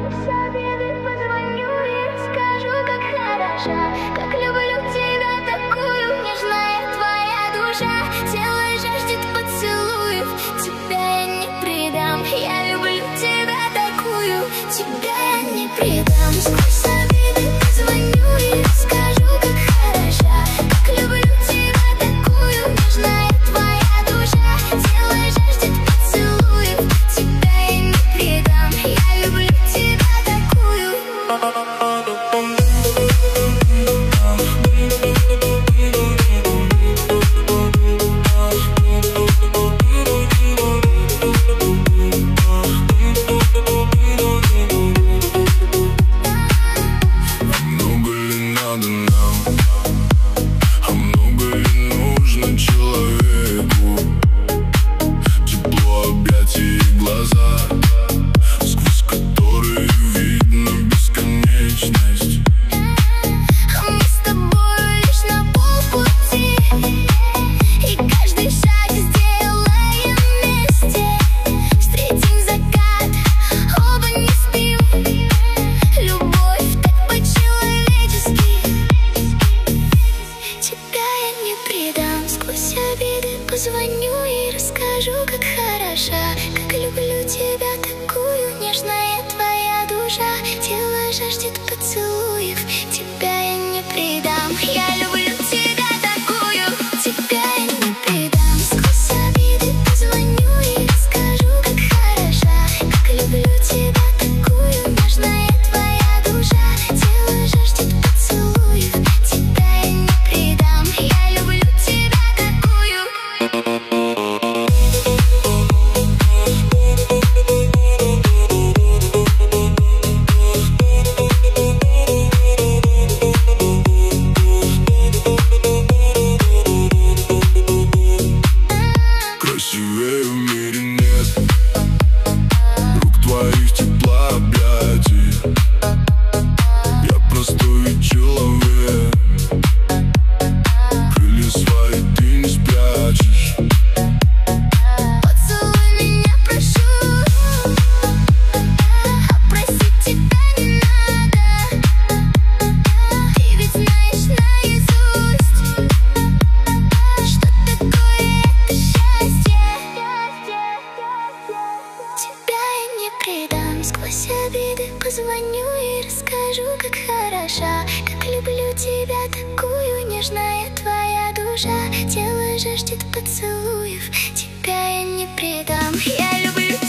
Сквозь обиды позвоню и расскажу, как хороша, как люблю тебя такую, нежная твоя душа. Тело жаждет поцелуев, тебя я не предам. Я люблю тебя такую, тебя я не предам. Сквозь обиды позвоню и расскажу, как хороша, как люблю тебя такую, нежная твоя душа. Тело жаждет поцелуев, тебя я не предам. Я люблю тебя такую. Много ли надо нам, а много ли нужно человеку? Тепло объятий и глаза, сквозь которые видно бесконечность. Мы с тобой лишь на полпути, и каждый шаг сделаем вместе. Встретим закат, оба не спим. Любовь так по-человечески. Тебя я не предам. Сквозь обиды позвоню и расскажу, как хороша, как люблю тебя такую, нежная твоя душа. Тело жаждет поцелуев, тебя я не предам. Я люблю тебя такую, тебя я не предам. Сквозь обиды позвоню и расскажу, как хороша, как люблю тебя такую, нежная твоя душа. Тело жаждет поцелуев, тебя я не предам. Я люблю тебя такую. Красивее в мире нет рук твоих, тепла объятий. Я простой человек, крылья свои ты не спрячешь. Поцелуй меня, прошу, а просить тебя не надо. Ты ведь знаешь наизусть, что такое это счастье. Тебя я не предам. Сквозь обиды позвоню и расскажу, как хороша, как люблю тебя такую, нежная твоя душа. Тело жаждет поцелуев, тебя я не предам. Я люблю